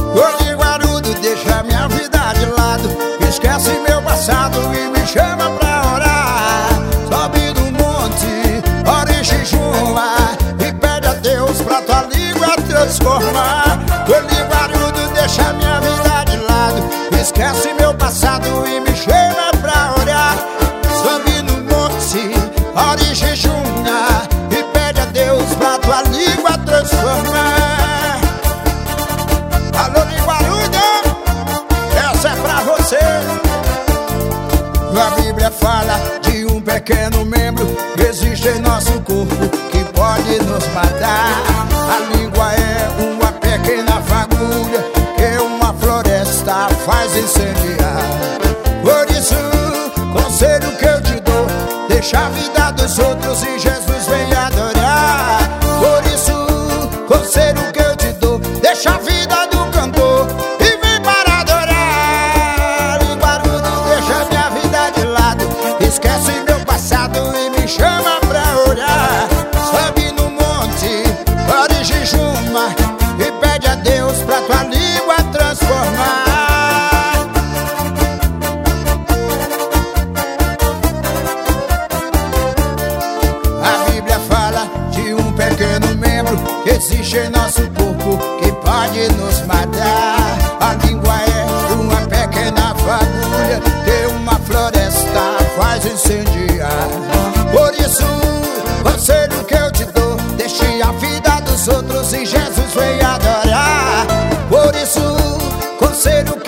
Ô Liguarudo, deixa minha vida de lado, esquece meu passado e me chama pra orar. Sobe do monte, ora em jejuma e pede a Deus pra tua língua transformar. Ô Liguarudo, deixa minha vida de lado, esquece meu passado e me chama pra orar. Sobe no monte, ora em jejuma e pede a Deus pra tua língua transformar. Alô Liguarudo, essa é pra você. A Bíblia fala de um pequeno membro que existe em nosso corpo que pode nos matar. A língua é uma pequena fagulha que uma floresta faz incendiar. Por isso, conselho que eu te dou, deixa a vida dos outros e Jesus vem adorar. Por isso, conselho que eu te dou, deixa a vida do cantor e vem para adorar. Liguarudo, deixa minha vida de lado, esquece meu passado e me chama pra orar. Sobe no monte, ora em jejuma e pede a Deus pra tua língua transformar. A Bíblia fala de um pequeno membro que existe em nosso corpo que pode nos matar. A língua é uma pequena fagulha que uma floresta faz incendiar. Por isso, conselho que eu te dou, deixe a vida dos outros e Jesus vem adorar. Por isso, conselho